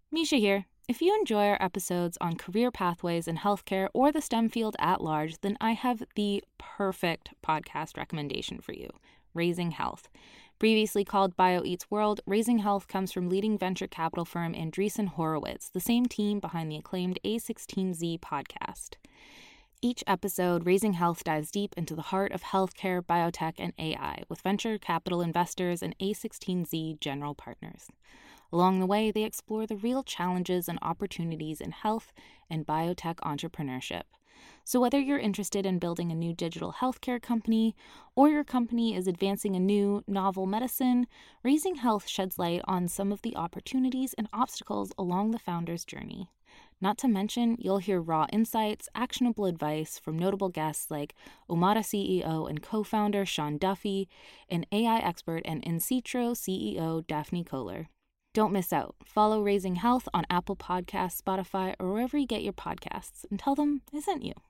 Misha here. If you enjoy our episodes on career pathways in healthcare or the STEM field at large, then I have the perfect podcast recommendation for you, Raising Health. Previously called BioEats World, Raising Health comes from leading venture capital firm Andreessen Horowitz, the same team behind the acclaimed A16Z podcast. Each episode, Raising Health dives deep into the heart of healthcare, biotech, and AI with venture capital investors and A16Z general partners. Along the way, they explore the real challenges and opportunities in health and biotech entrepreneurship. So whether you're interested in building a new digital healthcare company or your company is advancing a new, novel medicine, Raising Health sheds light on some of the opportunities and obstacles along the founder's journey. Not to mention, you'll hear raw insights, actionable advice from notable guests like Omada CEO and co-founder Sean Duffy, and AI expert and In-Sitro CEO Daphne Kohler. Don't miss out. Follow Raising Health on Apple Podcasts, Spotify, or wherever you get your podcasts, and tell them I sent you.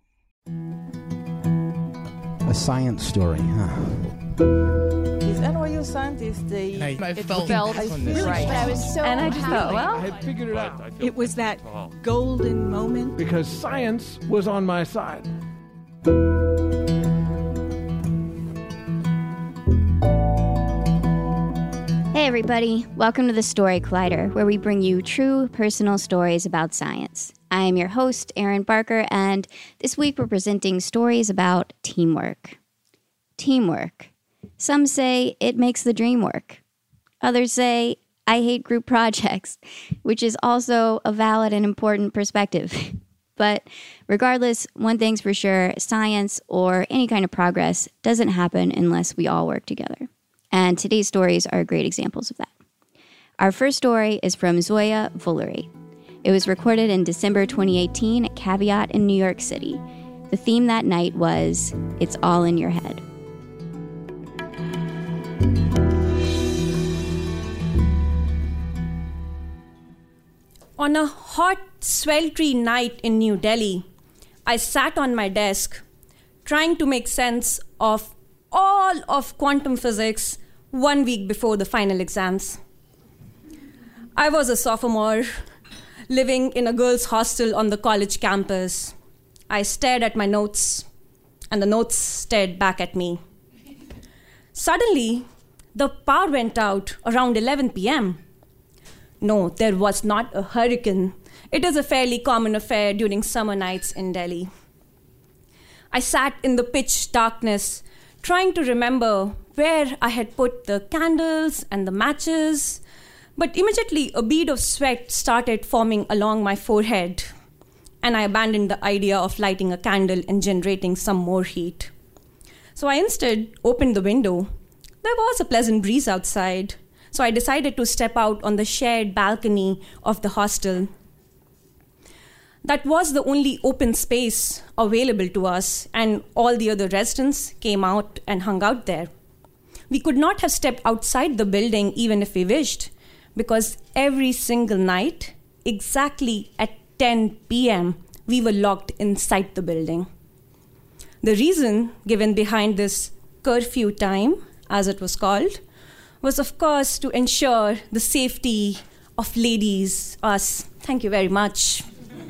A science story, huh? These NYU scientists, I felt on this. right. I was so and I just thought, well, I had figured it out. It was that golden moment. Because science was on my side. Hey everybody, welcome to the Story Collider, where we bring you true personal stories about science. I am your host, Erin Barker, and this week we're presenting stories about teamwork. Teamwork. Some say it makes the dream work. Others say, I hate group projects, which is also a valid and important perspective. But regardless, one thing's for sure, science or any kind of progress doesn't happen unless we all work together. And today's stories are great examples of that. Our first story is from Zoya Voulerie. It was recorded in December 2018 at Caveat in New York City. The theme that night was, It's All in Your Head. On a hot, sweltering night in New Delhi, I sat on my desk trying to make sense of all of quantum physics 1 week before the final exams. I was a sophomore living in a girls' hostel on the college campus. I stared at my notes, and the notes stared back at me. Suddenly, the power went out around 11 p.m. No, there was not a hurricane. It is a fairly common affair during summer nights in Delhi. I sat in the pitch darkness, trying to remember where I had put the candles and the matches, but immediately a bead of sweat started forming along my forehead, and I abandoned the idea of lighting a candle and generating some more heat. So I instead opened the window. There was a pleasant breeze outside, so I decided to step out on the shared balcony of the hostel. That was the only open space available to us, and all the other residents came out and hung out there. We could not have stepped outside the building even if we wished, because every single night, exactly at 10 p.m., we were locked inside the building. The reason given behind this curfew time, as it was called, was of course to ensure the safety of ladies, us. Thank you very much.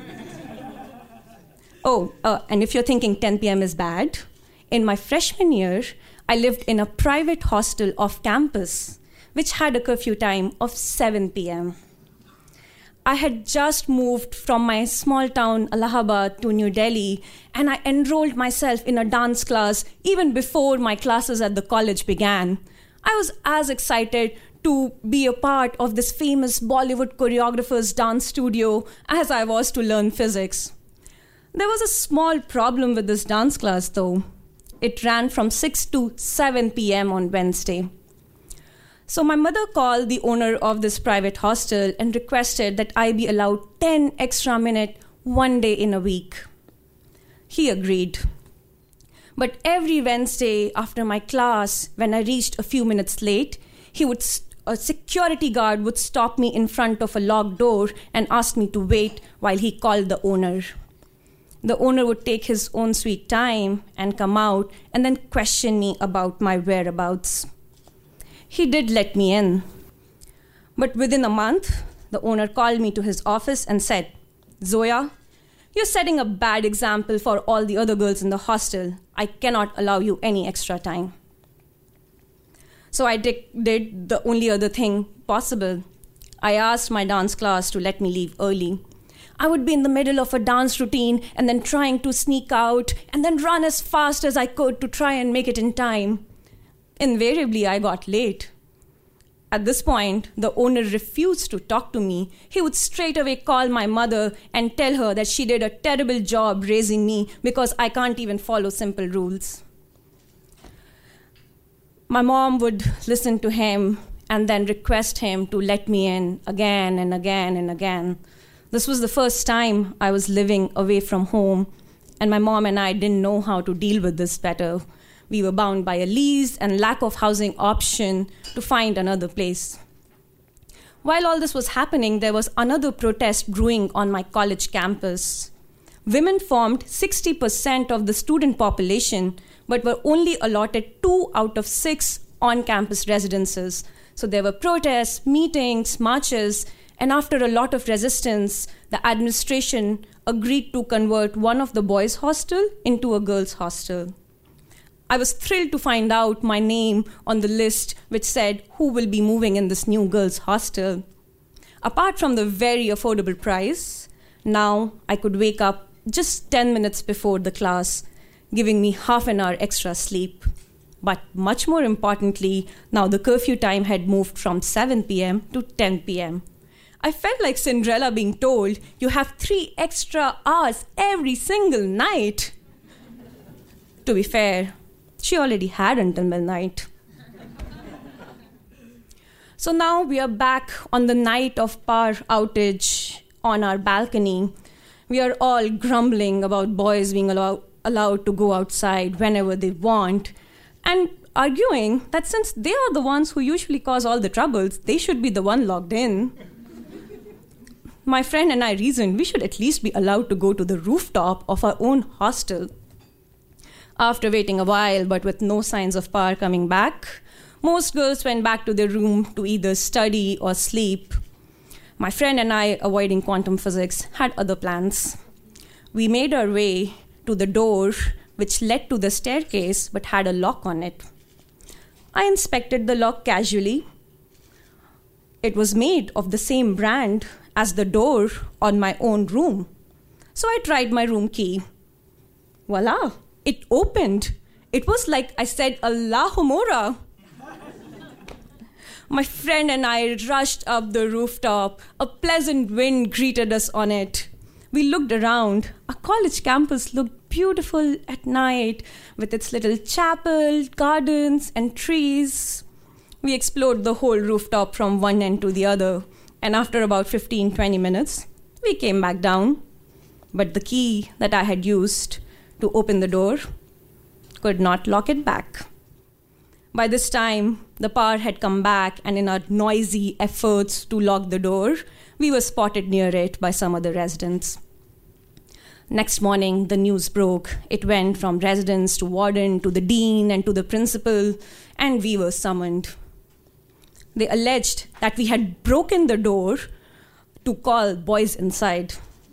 And if you're thinking 10 p.m. is bad, in my freshman year, I lived in a private hostel off campus, which had a curfew time of 7 p.m. I had just moved from my small town, Allahabad, to New Delhi, and I enrolled myself in a dance class even before my classes at the college began. I was as excited to be a part of this famous Bollywood choreographer's dance studio as I was to learn physics. There was a small problem with this dance class, though. It ran from 6 to 7 p.m. on Wednesday. So my mother called the owner of this private hostel and requested that I be allowed 10 extra minutes 1 day in a week. He agreed. But every Wednesday after my class, when I reached a few minutes late, a security guard would stop me in front of a locked door and ask me to wait while he called the owner. The owner would take his own sweet time and come out and then question me about my whereabouts. He did let me in. But within a month, the owner called me to his office and said, "Zoya, you're setting a bad example for all the other girls in the hostel. I cannot allow you any extra time." So I did the only other thing possible. I asked my dance class to let me leave early. I would be in the middle of a dance routine and then trying to sneak out and then run as fast as I could to try and make it in time. Invariably, I got late. At this point, the owner refused to talk to me. He would straight away call my mother and tell her that she did a terrible job raising me because I can't even follow simple rules. My mom would listen to him and then request him to let me in again and again and again. This was the first time I was living away from home, and my mom and I didn't know how to deal with this better. We were bound by a lease and lack of housing option to find another place. While all this was happening, there was another protest brewing on my college campus. Women formed 60% of the student population, but were only allotted 2 out of 6 on-campus residences. So there were protests, meetings, marches, and after a lot of resistance, the administration agreed to convert one of the boys' hostel into a girls' hostel. I was thrilled to find out my name on the list which said who will be moving in this new girls' hostel. Apart from the very affordable price, now I could wake up just 10 minutes before the class, giving me half an hour extra sleep. But much more importantly, now the curfew time had moved from 7 p.m. to 10 p.m. I felt like Cinderella being told, "You have 3 extra hours every single night." To be fair, she already had until midnight. So now we are back on the night of power outage on our balcony. We are all grumbling about boys being allowed to go outside whenever they want, and arguing that since they are the ones who usually cause all the troubles, they should be the one locked in. My friend and I reasoned we should at least be allowed to go to the rooftop of our own hostel. After waiting a while, but with no signs of power coming back, most girls went back to their room to either study or sleep. My friend and I, avoiding quantum physics, had other plans. We made our way to the door which led to the staircase but had a lock on it. I inspected the lock casually. It was made of the same brand as the door on my own room. So I tried my room key. Voila! It opened. It was like I said, Allahumora. My friend and I rushed up the rooftop. A pleasant wind greeted us on it. We looked around. Our college campus looked beautiful at night with its little chapel, gardens, and trees. We explored the whole rooftop from one end to the other, and after about 15-20 minutes, we came back down. But the key that I had used to open the door could not lock it back. By this time, the power had come back, and in our noisy efforts to lock the door, we were spotted near it by some other residents. Next morning, the news broke. It went from residents to warden to the dean and to the principal, and we were summoned. They alleged that we had broken the door to call boys inside.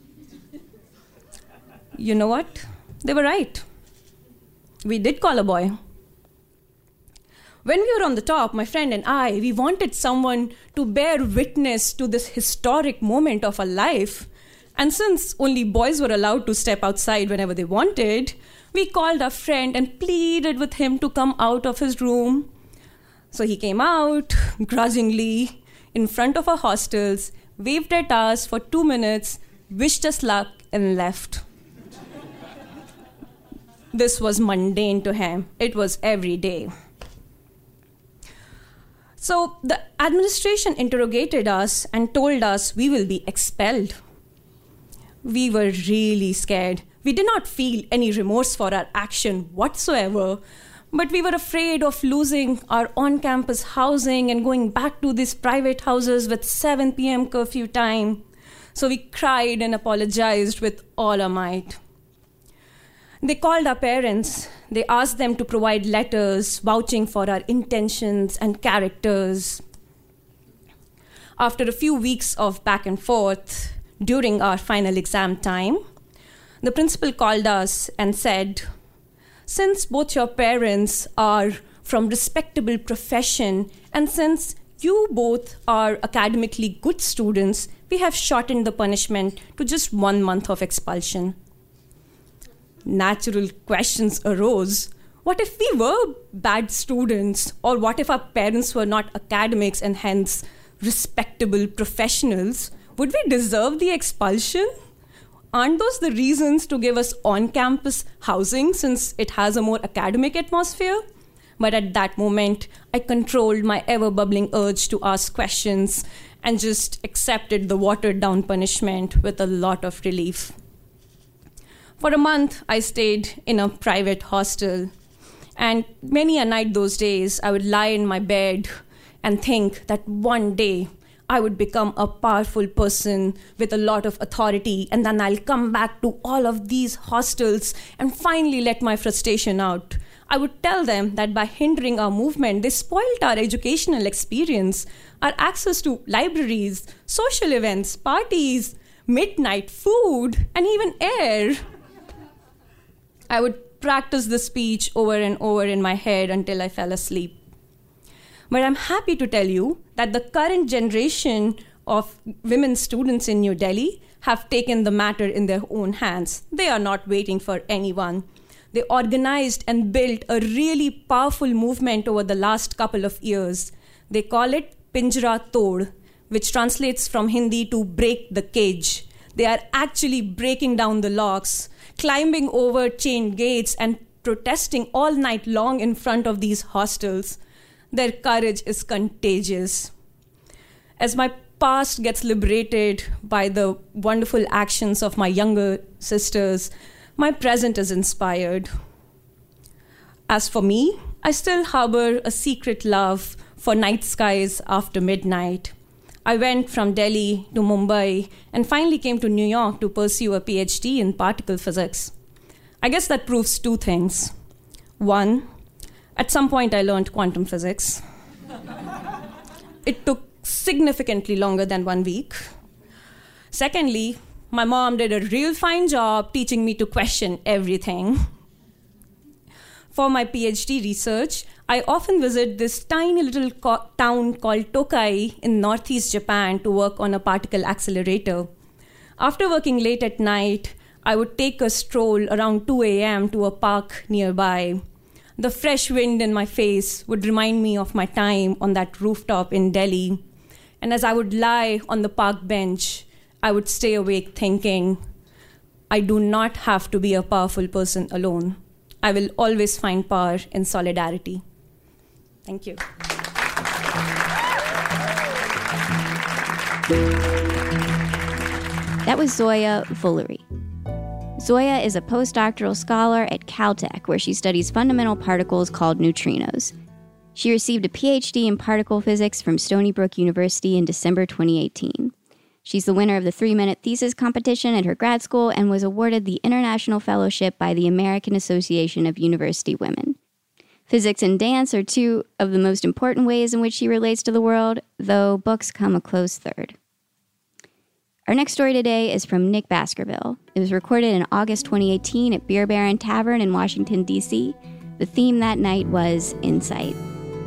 You know what? They were right. We did call a boy. When we were on the top, my friend and I, we wanted someone to bear witness to this historic moment of our life. And since only boys were allowed to step outside whenever they wanted, we called our friend and pleaded with him to come out of his room. So he came out, grudgingly, in front of our hostels, waved at us for 2 minutes, wished us luck, and left. This was mundane to him. It was every day. So the administration interrogated us and told us we will be expelled. We were really scared. We did not feel any remorse for our action whatsoever, but we were afraid of losing our on-campus housing and going back to these private houses with 7 p.m. curfew time. So we cried and apologized with all our might. They called our parents. They asked them to provide letters vouching for our intentions and characters. After a few weeks of back and forth during our final exam time, the principal called us and said, "Since both your parents are from respectable profession and since you both are academically good students, we have shortened the punishment to just 1 month of expulsion." Natural questions arose. What if we were bad students? Or what if our parents were not academics and hence respectable professionals? Would we deserve the expulsion? Aren't those the reasons to give us on-campus housing since it has a more academic atmosphere? But at that moment, I controlled my ever-bubbling urge to ask questions and just accepted the watered-down punishment with a lot of relief. For a month, I stayed in a private hostel. And many a night those days, I would lie in my bed and think that one day I would become a powerful person with a lot of authority, and then I'll come back to all of these hostels and finally let my frustration out. I would tell them that by hindering our movement, they spoiled our educational experience, our access to libraries, social events, parties, midnight food, and even air. I would practice the speech over and over in my head until I fell asleep. But I'm happy to tell you that the current generation of women students in New Delhi have taken the matter in their own hands. They are not waiting for anyone. They organized and built a really powerful movement over the last couple of years. They call it Pinjra Tod, which translates from Hindi to break the cage. They are actually breaking down the locks, climbing over chain gates and protesting all night long in front of these hostels. Their courage is contagious. As my past gets liberated by the wonderful actions of my younger sisters, my present is inspired. As for me, I still harbor a secret love for night skies after midnight. I went from Delhi to Mumbai and finally came to New York to pursue a PhD in particle physics. I guess that proves two things. One, at some point I learned quantum physics. It took significantly longer than 1 week. Secondly, my mom did a real fine job teaching me to question everything. For my PhD research, I often visit this tiny little town called Tokai in northeast Japan to work on a particle accelerator. After working late at night, I would take a stroll around 2 a.m. to a park nearby. The fresh wind in my face would remind me of my time on that rooftop in Delhi. And as I would lie on the park bench, I would stay awake thinking, I do not have to be a powerful person alone. I will always find power in solidarity. Thank you. That was Zoya Voulerie. Zoya is a postdoctoral scholar at Caltech, where she studies fundamental particles called neutrinos. She received a PhD in particle physics from Stony Brook University in December 2018. She's the winner of the 3-minute thesis competition at her grad school and was awarded the International Fellowship by the American Association of University Women. Physics and dance are two of the most important ways in which she relates to the world, though books come a close third. Our next story today is from Nick Baskerville. It was recorded in August 2018 at Beer Baron Tavern in Washington, D.C. The theme that night was Insight.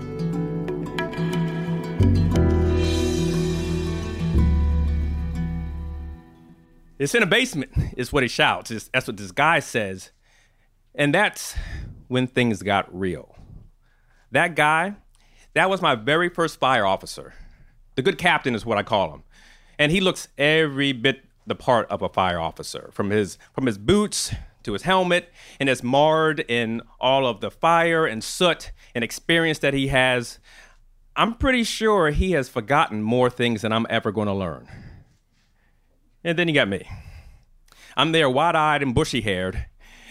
It's in a basement, is what he shouts. That's what this guy says. And that's when things got real. That guy, that was my very first fire officer. The good captain is what I call him. And he looks every bit the part of a fire officer, from his boots to his helmet, and is marred in all of the fire and soot and experience that he has. I'm pretty sure he has forgotten more things than I'm ever going to learn. And then you got me. I'm there wide-eyed and bushy-haired.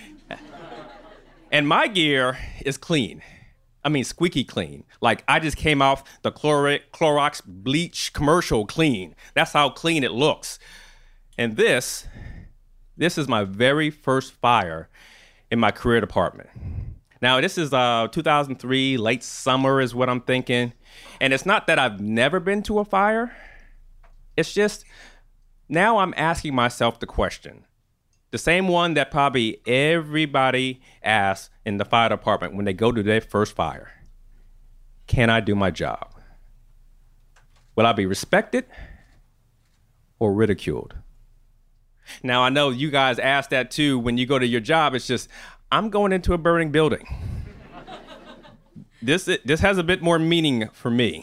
And my gear is clean. I mean, squeaky clean. Like, I just came off the Clorox bleach commercial clean. That's how clean it looks. And this is my very first fire in my career department. Now, this is 2003, late summer is what I'm thinking. And it's not that I've never been to a fire. It's just, now I'm asking myself the question, the same one that probably everybody asks in the fire department when they go to their first fire. Can I do my job? Will I be respected or ridiculed? Now, I know you guys ask that too when you go to your job. It's just, I'm going into a burning building. This has a bit more meaning for me.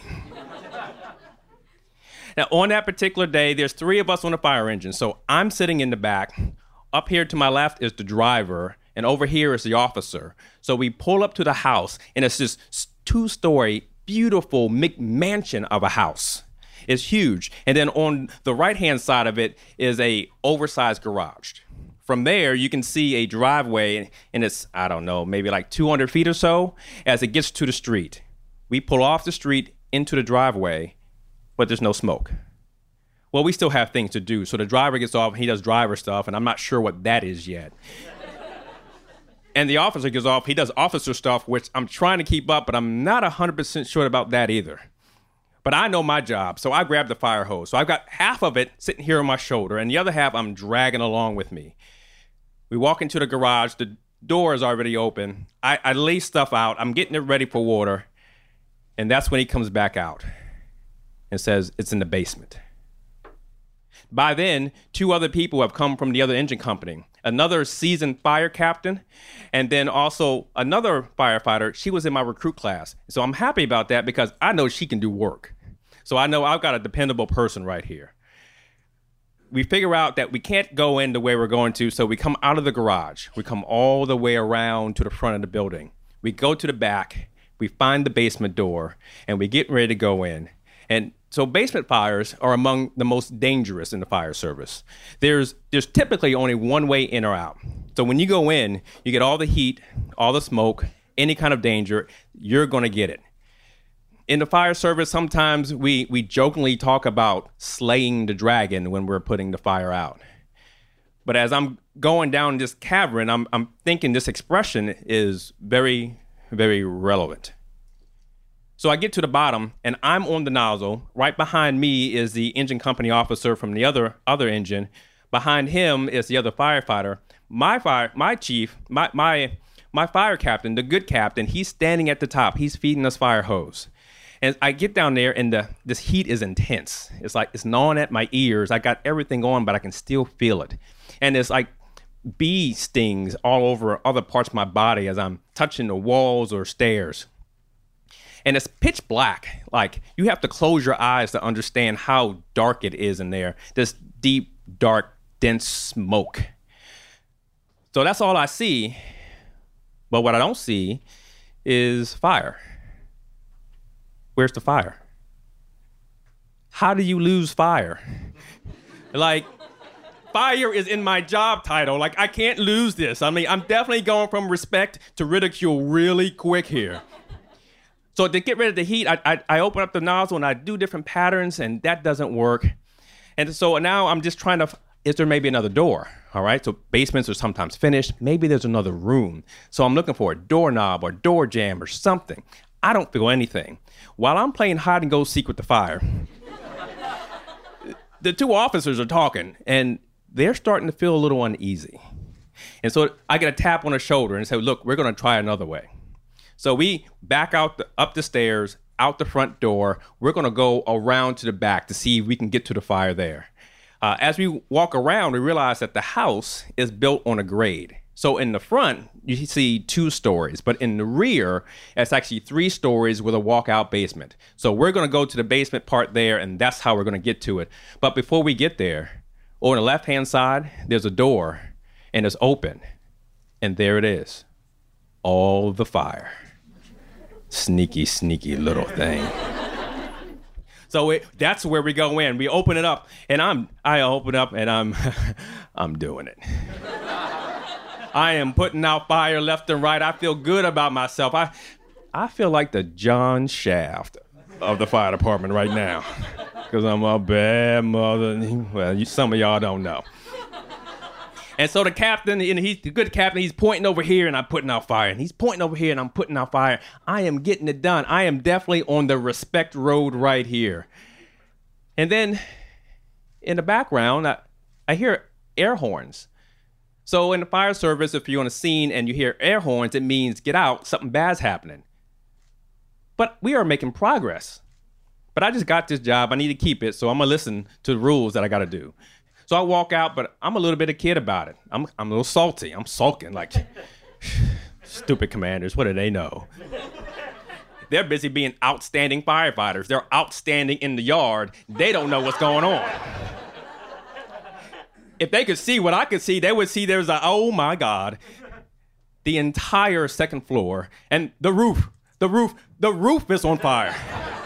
Now, on that particular day, there's 3 of us on the fire engine. So I'm sitting in the back. Up here to my left is the driver, and over here is the officer. So we pull up to the house, and it's this 2-story, beautiful McMansion of a house. It's huge. And then on the right-hand side of it is a oversized garage. From there, you can see a driveway, and it's, I don't know, maybe like 200 feet or so as it gets to the street. We pull off the street into the driveway, but there's no smoke. Well, we still have things to do. So the driver gets off, and he does driver stuff, and I'm not sure what that is yet. And the officer gets off, he does officer stuff, which I'm trying to keep up, but I'm not 100% sure about that either. But I know my job, so I grab the fire hose. So I've got half of it sitting here on my shoulder, and the other half I'm dragging along with me. We walk into the garage, the door is already open. I lay stuff out, I'm getting it ready for water, and that's when he comes back out and says, it's in the basement. By then, 2 other people have come from the other engine company. Another seasoned fire captain, and then also another firefighter. She was in my recruit class. So I'm happy about that because I know she can do work. So I know I've got a dependable person right here. We figure out that we can't go in the way we're going to, so we come out of the garage. We come all the way around to the front of the building. We go to the back, we find the basement door, and we get ready to go in. And so basement fires are among the most dangerous in the fire service. There's typically only one way in or out. So when you go in, you get all the heat, all the smoke, any kind of danger, you're going to get it. In the fire service, sometimes we jokingly talk about slaying the dragon when we're putting the fire out. But as I'm going down this cavern, I'm thinking this expression is very, very relevant. So I get to the bottom, and I'm on the nozzle. Right behind me is the engine company officer from the other engine. Behind him is the other firefighter. My chief, my fire captain, the good captain, he's standing at the top. He's feeding us fire hose. And I get down there, and this heat is intense. It's like it's gnawing at my ears. I got everything on, but I can still feel it. And it's like bee stings all over other parts of my body as I'm touching the walls or stairs. And it's pitch black. Like, you have to close your eyes to understand how dark it is in there. This deep, dark, dense smoke. So that's all I see. But what I don't see is fire. Where's the fire? How do you lose fire? Like, fire is in my job title. Like, I can't lose this. I mean, I'm definitely going from respect to ridicule really quick here. So to get rid of the heat, I open up the nozzle and I do different patterns, and that doesn't work. And so now I'm just trying to, is there maybe another door? All right, so basements are sometimes finished. Maybe there's another room. So I'm looking for a doorknob or door jamb or something. I don't feel anything. While I'm playing hide and go seek with the fire, the 2 officers are talking, and they're starting to feel a little uneasy. And so I get a tap on the shoulder and say, look, we're going to try another way. So we back out up the stairs, out the front door. We're going to go around to the back to see if we can get to the fire there. As we walk around, we realize that the house is built on a grade. So in the front, you see 2 stories, but in the rear, it's actually 3 stories with a walkout basement. So we're going to go to the basement part there, and that's how we're going to get to it. But before we get there, on the left-hand side, there's a door, and it's open. And there it is. All the fire. Sneaky, sneaky little thing. So that's where we go in. We open it up, and I open up, and I'm doing it. I am putting out fire left and right. I feel good about myself. I feel like the John Shaft of the fire department right now, because I'm a bad mother. Well, some of y'all don't know. And so the captain, he's the good captain, he's pointing over here and I'm putting out fire. And he's pointing over here and I'm putting out fire. I am getting it done. I am definitely on the respect road right here. And then in the background, I hear air horns. So in the fire service, if you're on a scene and you hear air horns, it means get out, something bad's happening. But we are making progress. But I just got this job. I need to keep it, so I'm going to listen to the rules that I got to do. So I walk out, but I'm a little bit of a kid about it. I'm a little salty. I'm sulking like, stupid commanders, what do they know? They're busy being outstanding firefighters. They're outstanding in the yard. They don't know what's going on. If they could see what I could see, they would see there's oh my God, the entire second floor and the roof is on fire.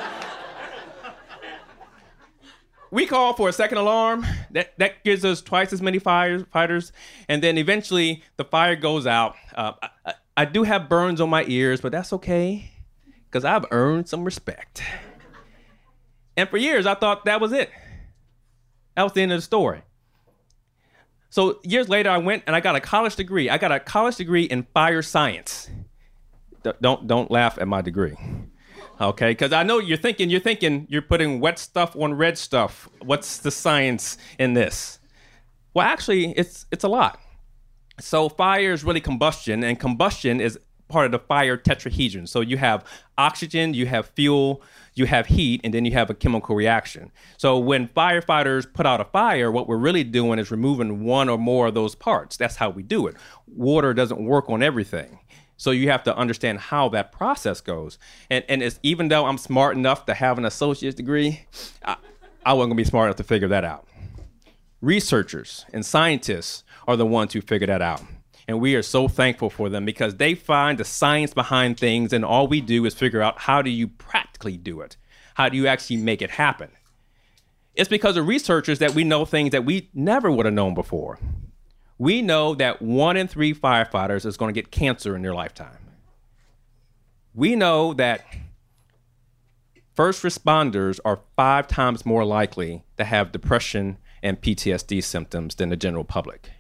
We call for a second alarm. That gives us twice as many firefighters. And then eventually the fire goes out. I do have burns on my ears, but that's okay because I've earned some respect. And for years, I thought that was it. That was the end of the story. So years later, I went and I got a college degree. I got a college degree in fire science. Don't laugh at my degree. Okay, because I know you're thinking you're putting wet stuff on red stuff. What's the science in this? Well, actually, it's a lot. So fire is really combustion, and combustion is part of the fire tetrahedron. So you have oxygen, you have fuel, you have heat, and then you have a chemical reaction. So when firefighters put out a fire, what we're really doing is removing one or more of those parts. That's how we do it. Water doesn't work on everything. So you have to understand how that process goes. And it's, even though I'm smart enough to have an associate's degree, I wasn't going to be smart enough to figure that out. Researchers and scientists are the ones who figure that out. And we are so thankful for them because they find the science behind things, and all we do is figure out how do you practically do it? How do you actually make it happen? It's because of researchers that we know things that we never would have known before. We know that 1 in 3 firefighters is going to get cancer in their lifetime. We know that first responders are 5 times more likely to have depression and PTSD symptoms than the general public.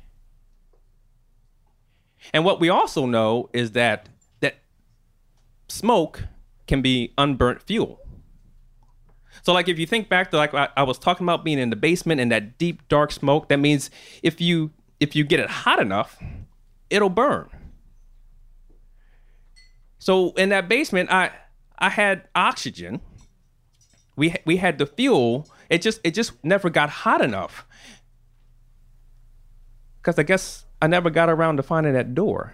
And what we also know is that smoke can be unburnt fuel. So like if you think back to like I was talking about being in the basement and that deep, dark smoke, that means if you get it hot enough, it'll burn. So in that basement, I had oxygen. We had the fuel. It just never got hot enough. Because I guess I never got around to finding that door.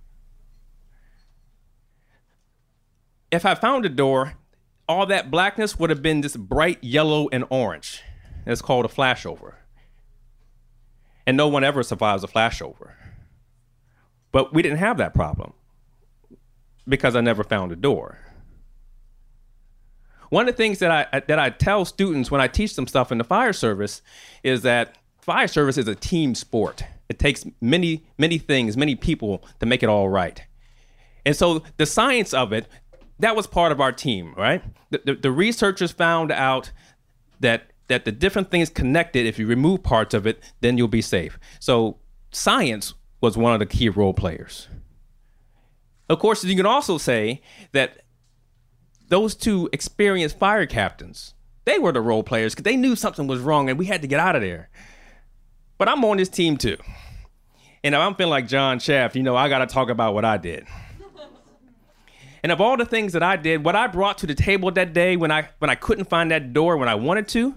If I found a door, all that blackness would have been this bright yellow and orange. It's called a flashover. And no one ever survives a flashover. But we didn't have that problem because I never found a door. One of the things that I tell students when I teach them stuff in the fire service is that fire service is a team sport. It takes many, many things, many people to make it all right. And so the science of it, that was part of our team, right? The researchers found out that the different things connected, if you remove parts of it, then you'll be safe. So science was one of the key role players. Of course, you can also say that those 2 experienced fire captains, they were the role players because they knew something was wrong and we had to get out of there. But I'm on this team too. And if I'm feeling like John Shaft, I got to talk about what I did. And of all the things that I did, what I brought to the table that day when I couldn't find that door when I wanted to,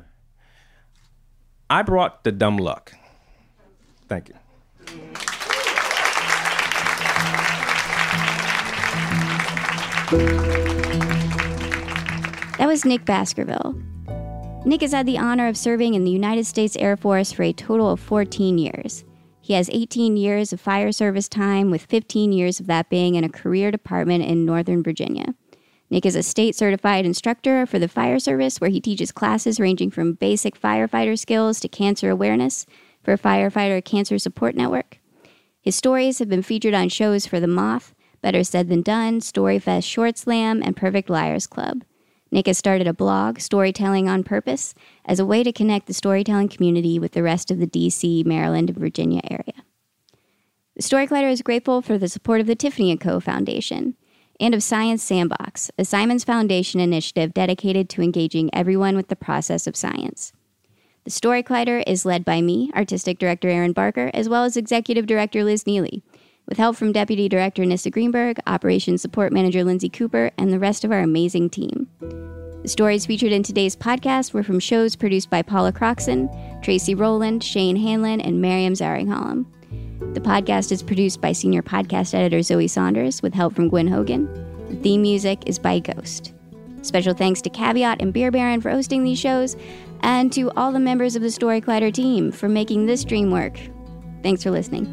I brought the dumb luck. Thank you. That was Nick Baskerville. Nick has had the honor of serving in the United States Air Force for a total of 14 years. He has 18 years of fire service time, with 15 years of that being in a career department in Northern Virginia. Nick is a state-certified instructor for the fire service, where he teaches classes ranging from basic firefighter skills to cancer awareness for Firefighter Cancer Support Network. His stories have been featured on shows for The Moth, Better Said Than Done, Storyfest Short Slam, and Perfect Liars Club. Nick has started a blog, Storytelling on Purpose, as a way to connect the storytelling community with the rest of the D.C., Maryland, and Virginia area. The Story Collider is grateful for the support of the Tiffany & Co. Foundation and of Science Sandbox, a Simons Foundation initiative dedicated to engaging everyone with the process of science. The Story Collider is led by me, Artistic Director Erin Barker, as well as Executive Director Liz Neely, with help from Deputy Director Nissa Greenberg, Operations Support Manager Lindsay Cooper, and the rest of our amazing team. The stories featured in today's podcast were from shows produced by Paula Croxon, Tracy Rowland, Shane Hanlon, and Miriam Zaringholm. The podcast is produced by Senior Podcast Editor Zoe Saunders, with help from Gwen Hogan. The theme music is by Ghost. Special thanks to Caveat and Beer Baron for hosting these shows, and to all the members of the Story Collider team for making this dream work. Thanks for listening.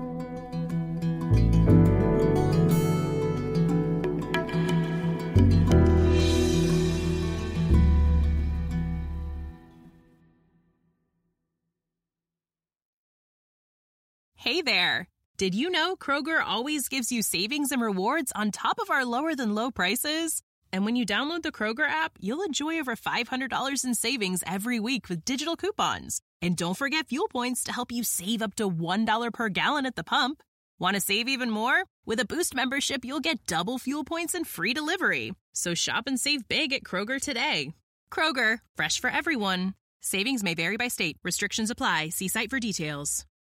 Hey there! Did you know Kroger always gives you savings and rewards on top of our lower-than-low prices? And when you download the Kroger app, you'll enjoy over $500 in savings every week with digital coupons. And don't forget fuel points to help you save up to $1 per gallon at the pump. Want to save even more? With a Boost membership, you'll get double fuel points and free delivery. So shop and save big at Kroger today. Kroger, fresh for everyone. Savings may vary by state. Restrictions apply. See site for details.